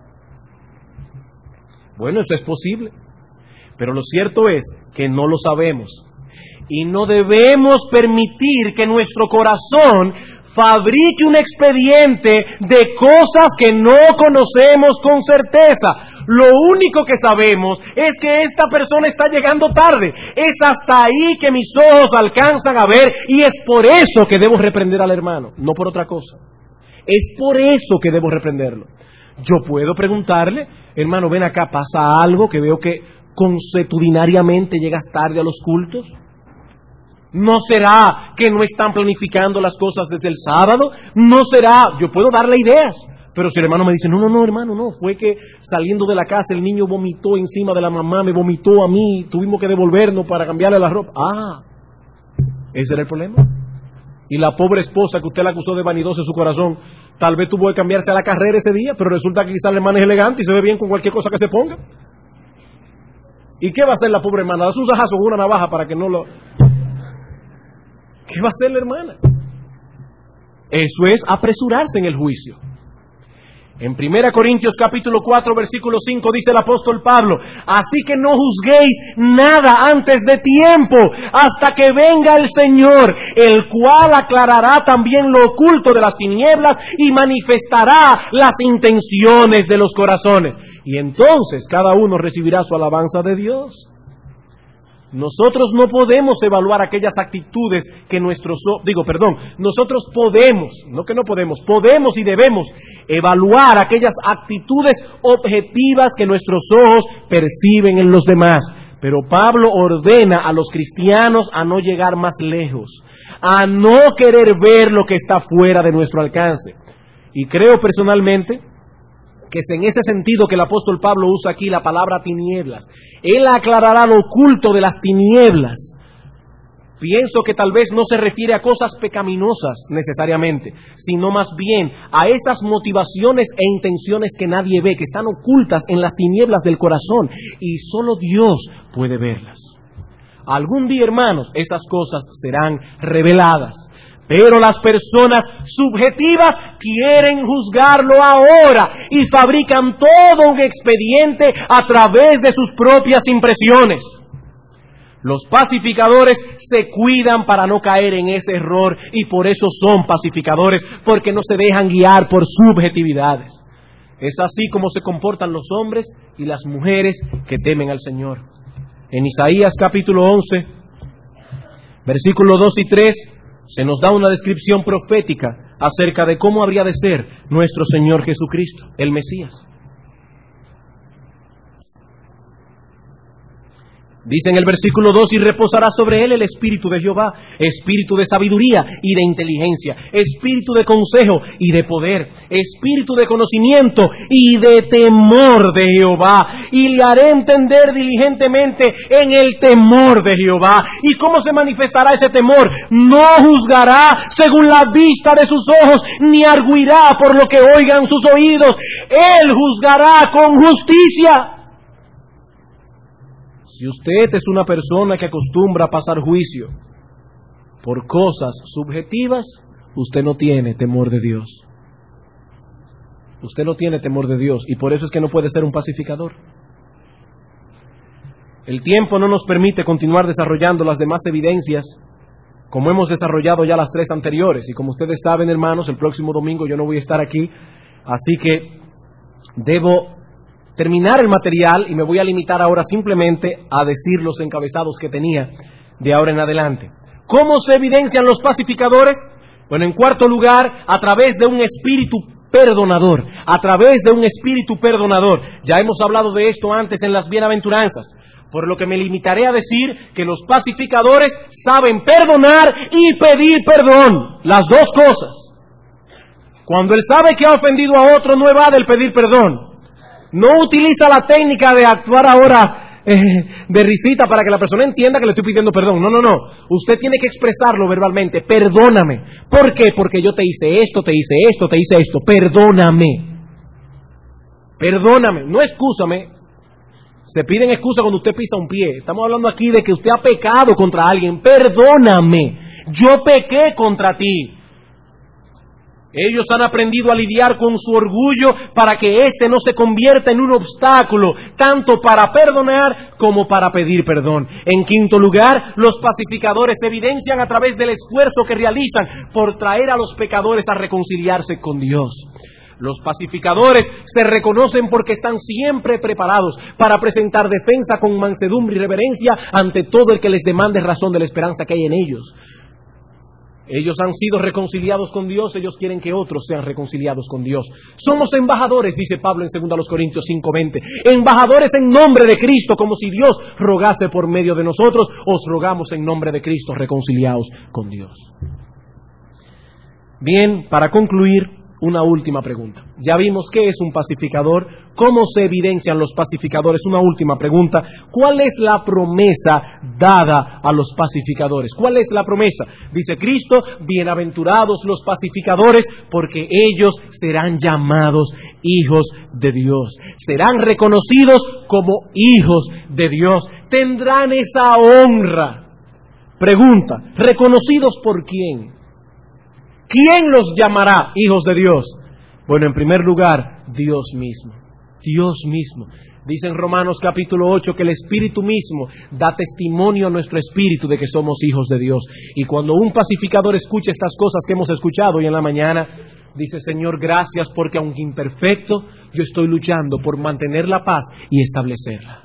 Bueno, eso es posible, pero lo cierto es que no lo sabemos. Y no debemos permitir que nuestro corazón fabrique un expediente de cosas que no conocemos con certeza. Lo único que sabemos es que esta persona está llegando tarde. Es hasta ahí que mis ojos alcanzan a ver y es por eso que debo reprender al hermano, no por otra cosa. Es por eso que debo reprenderlo. Yo puedo preguntarle, hermano, ven acá, ¿pasa algo que veo que consuetudinariamente llegas tarde a los cultos? ¿No será que no están planificando las cosas desde el sábado? ¿No será? Yo puedo darle ideas. Pero si el hermano me dice, no, hermano, no, fue que saliendo de la casa el niño vomitó encima de la mamá, me vomitó a mí, tuvimos que devolvernos para cambiarle la ropa. Ese era el problema. Y la pobre esposa que usted la acusó de vanidosa en su corazón, tal vez tuvo que cambiarse a la carrera ese día, pero resulta que quizás la hermana es elegante y se ve bien con cualquier cosa que se ponga. ¿Y qué va a hacer la pobre hermana? ¿Darse un sajazo con una navaja para que no lo... ¿Qué va a hacer la hermana? Eso es apresurarse en el juicio. En 1 Corintios capítulo 4 versículo 5 dice el apóstol Pablo: así que no juzguéis nada antes de tiempo, hasta que venga el Señor, el cual aclarará también lo oculto de las tinieblas y manifestará las intenciones de los corazones. Y entonces cada uno recibirá su alabanza de Dios. Nosotros no podemos evaluar aquellas actitudes que nosotros podemos, no que no podemos, podemos y debemos evaluar aquellas actitudes objetivas que nuestros ojos perciben en los demás. Pero Pablo ordena a los cristianos a no llegar más lejos, a no querer ver lo que está fuera de nuestro alcance. Y creo personalmente que es en ese sentido que el apóstol Pablo usa aquí la palabra tinieblas. Él aclarará lo oculto de las tinieblas. Pienso que tal vez no se refiere a cosas pecaminosas necesariamente, sino más bien a esas motivaciones e intenciones que nadie ve, que están ocultas en las tinieblas del corazón y solo Dios puede verlas. Algún día, hermanos, esas cosas serán reveladas. Pero las personas subjetivas quieren juzgarlo ahora y fabrican todo un expediente a través de sus propias impresiones. Los pacificadores se cuidan para no caer en ese error y por eso son pacificadores, porque no se dejan guiar por subjetividades. Es así como se comportan los hombres y las mujeres que temen al Señor. En Isaías capítulo 11, versículos 2 y 3, se nos da una descripción profética acerca de cómo habría de ser nuestro Señor Jesucristo, el Mesías. Dice en el versículo 2: y reposará sobre él el espíritu de Jehová, espíritu de sabiduría y de inteligencia, espíritu de consejo y de poder, espíritu de conocimiento y de temor de Jehová. Y le haré entender diligentemente en el temor de Jehová. ¿Y cómo se manifestará ese temor? No juzgará según la vista de sus ojos, ni arguirá por lo que oigan sus oídos. Él juzgará con justicia. Si usted es una persona que acostumbra a pasar juicio por cosas subjetivas, usted no tiene temor de Dios. Usted no tiene temor de Dios y por eso es que no puede ser un pacificador. El tiempo no nos permite continuar desarrollando las demás evidencias como hemos desarrollado ya las 3 anteriores. Y como ustedes saben, hermanos, el próximo domingo yo no voy a estar aquí, así que debo terminar el material y me voy a limitar ahora simplemente a decir los encabezados que tenía de ahora en adelante. ¿Cómo se evidencian los pacificadores? Bueno, en cuarto lugar, a través de un espíritu perdonador. A través de un espíritu perdonador. Ya hemos hablado de esto antes en las bienaventuranzas, por lo que me limitaré a decir que los pacificadores saben perdonar y pedir perdón. Las dos cosas. Cuando él sabe que ha ofendido a otro, no evade el pedir perdón. No utiliza la técnica de actuar ahora de risita para que la persona entienda que le estoy pidiendo perdón. No. Usted tiene que expresarlo verbalmente. Perdóname. ¿Por qué? Porque yo te hice esto, te hice esto, te hice esto. Perdóname. Perdóname. No excúsame. Se piden excusas cuando usted pisa un pie. Estamos hablando aquí de que usted ha pecado contra alguien. Perdóname. Yo pequé contra ti. Ellos han aprendido a lidiar con su orgullo para que éste no se convierta en un obstáculo, tanto para perdonar como para pedir perdón. En quinto lugar, los pacificadores evidencian a través del esfuerzo que realizan por traer a los pecadores a reconciliarse con Dios. Los pacificadores se reconocen porque están siempre preparados para presentar defensa con mansedumbre y reverencia ante todo el que les demande razón de la esperanza que hay en ellos. Ellos han sido reconciliados con Dios, ellos quieren que otros sean reconciliados con Dios. Somos embajadores, dice Pablo en 2 Corintios 5:20, embajadores en nombre de Cristo, como si Dios rogase por medio de nosotros. Os rogamos en nombre de Cristo, reconciliaos con Dios. Bien, para concluir, una última pregunta. Ya vimos qué es un pacificador, cómo se evidencian los pacificadores. Una última pregunta. ¿Cuál es la promesa dada a los pacificadores? ¿Cuál es la promesa? Dice Cristo, bienaventurados los pacificadores, porque ellos serán llamados hijos de Dios. Serán reconocidos como hijos de Dios. Tendrán esa honra. Pregunta, ¿reconocidos por quién? ¿Quién los llamará hijos de Dios? Bueno, en primer lugar, Dios mismo. Dios mismo. Dice en Romanos capítulo 8 que el Espíritu mismo da testimonio a nuestro espíritu de que somos hijos de Dios. Y cuando un pacificador escucha estas cosas que hemos escuchado hoy en la mañana, dice: Señor, gracias porque aunque imperfecto, yo estoy luchando por mantener la paz y establecerla.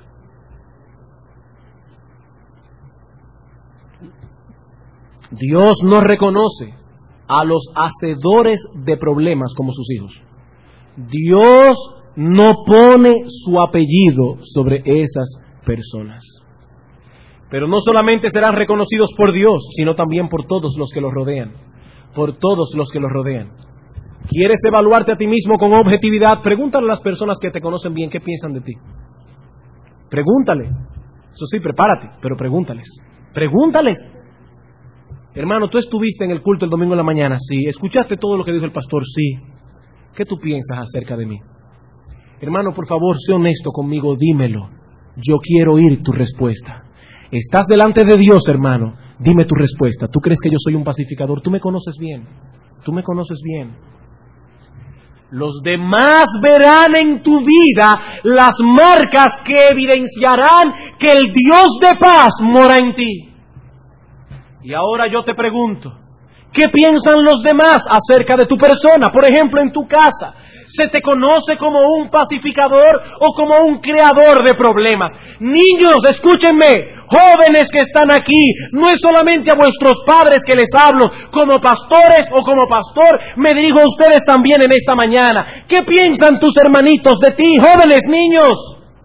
Dios no reconoce a los hacedores de problemas como sus hijos. Dios no pone su apellido sobre esas personas. Pero no solamente serán reconocidos por Dios, sino también por todos los que los rodean. Por todos los que los rodean. ¿Quieres evaluarte a ti mismo con objetividad? Pregúntale a las personas que te conocen bien qué piensan de ti. Pregúntale. Eso sí, prepárate, pero pregúntales. Pregúntales. Hermano, tú estuviste en el culto el domingo en la mañana, sí. ¿Escuchaste todo lo que dijo el pastor? Sí. ¿Qué tú piensas acerca de mí? Hermano, por favor, sé honesto conmigo, dímelo. Yo quiero oír tu respuesta. Estás delante de Dios, hermano. Dime tu respuesta. ¿Tú crees que yo soy un pacificador? Tú me conoces bien. Tú me conoces bien. Los demás verán en tu vida las marcas que evidenciarán que el Dios de paz mora en ti. Y ahora yo te pregunto, ¿qué piensan los demás acerca de tu persona? Por ejemplo, en tu casa, ¿se te conoce como un pacificador o como un creador de problemas? Niños, escúchenme, jóvenes que están aquí, no es solamente a vuestros padres que les hablo, como pastores o como pastor, me dirijo a ustedes también en esta mañana. ¿Qué piensan tus hermanitos de ti, jóvenes, niños?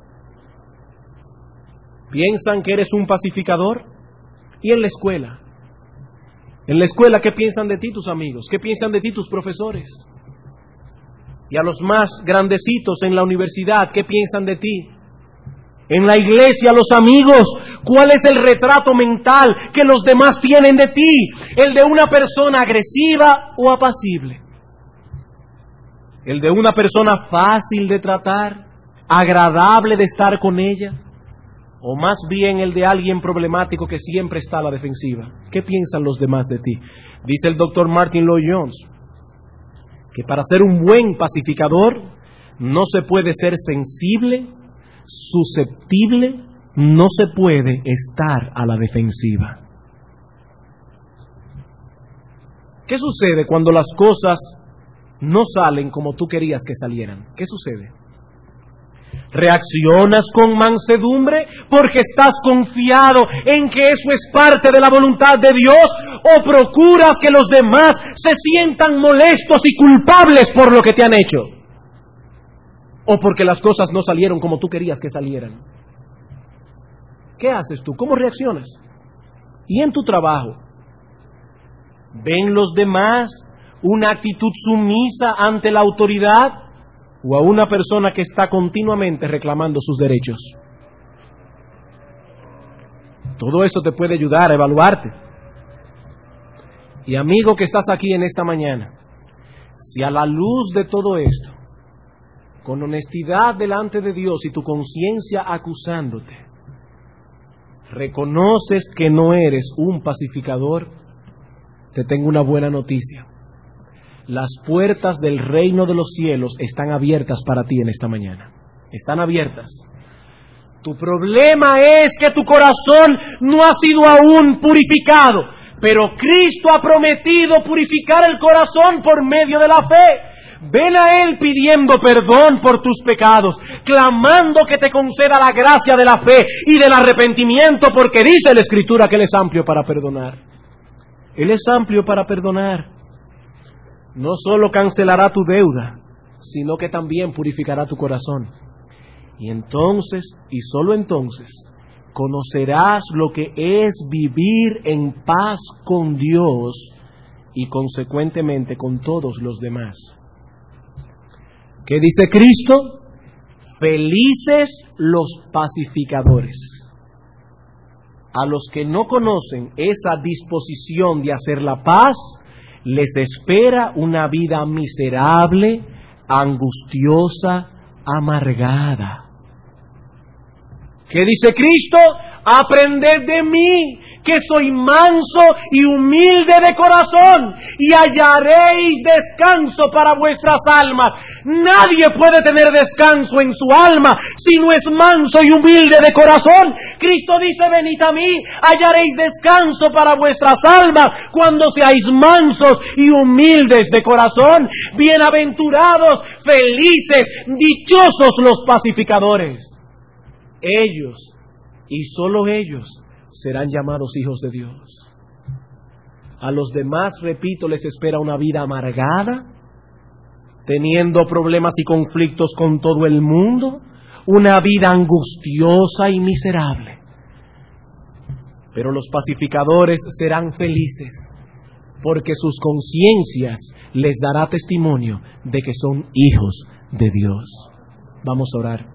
¿Piensan que eres un pacificador? ¿Y en la escuela? En la escuela, ¿qué piensan de ti tus amigos? ¿Qué piensan de ti tus profesores? Y a los más grandecitos en la universidad, ¿qué piensan de ti? En la iglesia, los amigos, ¿cuál es el retrato mental que los demás tienen de ti? ¿El de una persona agresiva o apacible? ¿El de una persona fácil de tratar, agradable de estar con ella? ¿O más bien el de alguien problemático que siempre está a la defensiva? ¿Qué piensan los demás de ti? Dice el doctor Martin Lloyd-Jones que para ser un buen pacificador no se puede ser sensible, susceptible, no se puede estar a la defensiva. ¿Qué sucede cuando las cosas no salen como tú querías que salieran? ¿Qué sucede? ¿Reaccionas con mansedumbre porque estás confiado en que eso es parte de la voluntad de Dios? ¿O procuras que los demás se sientan molestos y culpables por lo que te han hecho? ¿O porque las cosas no salieron como tú querías que salieran? ¿Qué haces tú? ¿Cómo reaccionas? ¿Y en tu trabajo? ¿Ven los demás una actitud sumisa ante la autoridad? ¿O a una persona que está continuamente reclamando sus derechos? Todo eso te puede ayudar a evaluarte. Y amigo que estás aquí en esta mañana, si a la luz de todo esto, con honestidad delante de Dios y tu conciencia acusándote, reconoces que no eres un pacificador, te tengo una buena noticia. Las puertas del reino de los cielos están abiertas para ti en esta mañana. Están abiertas. Tu problema es que tu corazón no ha sido aún purificado, pero Cristo ha prometido purificar el corazón por medio de la fe. Ven a Él pidiendo perdón por tus pecados, clamando que te conceda la gracia de la fe y del arrepentimiento, porque dice la Escritura que Él es amplio para perdonar. Él es amplio para perdonar. No solo cancelará tu deuda, sino que también purificará tu corazón. Y entonces, y solo entonces, conocerás lo que es vivir en paz con Dios y consecuentemente con todos los demás. ¿Qué dice Cristo? Felices los pacificadores. A los que no conocen esa disposición de hacer la paz, les espera una vida miserable, angustiosa, amargada. ¿Qué dice Cristo? Aprended de mí, que soy manso y humilde de corazón, y hallaréis descanso para vuestras almas. Nadie puede tener descanso en su alma si no es manso y humilde de corazón. Cristo dice, venid a mí, hallaréis descanso para vuestras almas cuando seáis mansos y humildes de corazón. Bienaventurados, felices, dichosos los pacificadores. Ellos, y solo ellos, serán llamados hijos de Dios. A los demás, repito, les espera una vida amargada, teniendo problemas y conflictos con todo el mundo, una vida angustiosa y miserable. Pero los pacificadores serán felices, porque sus conciencias les dará testimonio de que son hijos de Dios. Vamos a orar.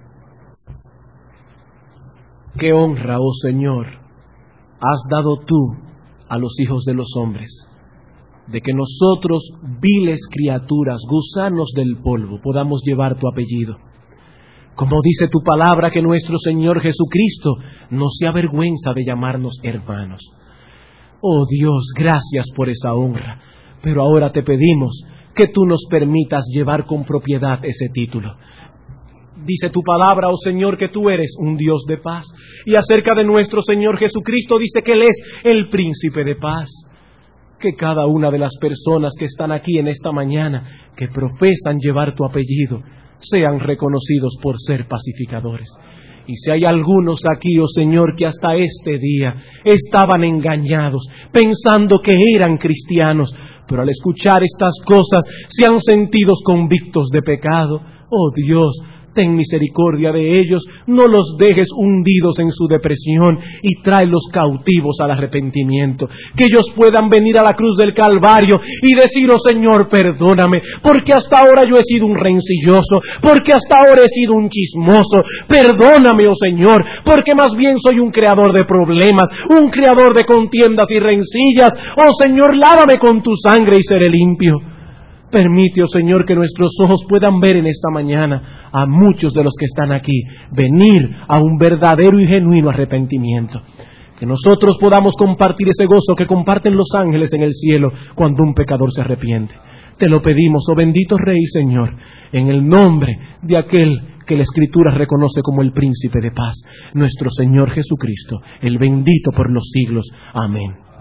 Qué honra, oh Señor, has dado tú a los hijos de los hombres, de que nosotros, viles criaturas, gusanos del polvo, podamos llevar tu apellido. Como dice tu palabra, que nuestro Señor Jesucristo no se avergüenza de llamarnos hermanos. Oh Dios, gracias por esa honra, pero ahora te pedimos que tú nos permitas llevar con propiedad ese título. Dice tu palabra, oh Señor, que tú eres un Dios de paz. Y acerca de nuestro Señor Jesucristo dice que Él es el príncipe de paz. Que cada una de las personas que están aquí en esta mañana, que profesan llevar tu apellido, sean reconocidos por ser pacificadores. Y si hay algunos aquí, oh Señor, que hasta este día estaban engañados, pensando que eran cristianos, pero al escuchar estas cosas se han sentido convictos de pecado, oh Dios, ten misericordia de ellos, no los dejes hundidos en su depresión y tráelos cautivos al arrepentimiento. Que ellos puedan venir a la cruz del Calvario y decir, oh Señor, perdóname, porque hasta ahora yo he sido un rencilloso, porque hasta ahora he sido un chismoso. Perdóname, oh Señor, porque más bien soy un creador de problemas, un creador de contiendas y rencillas. Oh Señor, lávame con tu sangre y seré limpio. Permite, oh Señor, que nuestros ojos puedan ver en esta mañana a muchos de los que están aquí venir a un verdadero y genuino arrepentimiento. Que nosotros podamos compartir ese gozo que comparten los ángeles en el cielo cuando un pecador se arrepiente. Te lo pedimos, oh bendito Rey, Señor, en el nombre de aquel que la Escritura reconoce como el príncipe de paz, nuestro Señor Jesucristo, el bendito por los siglos. Amén.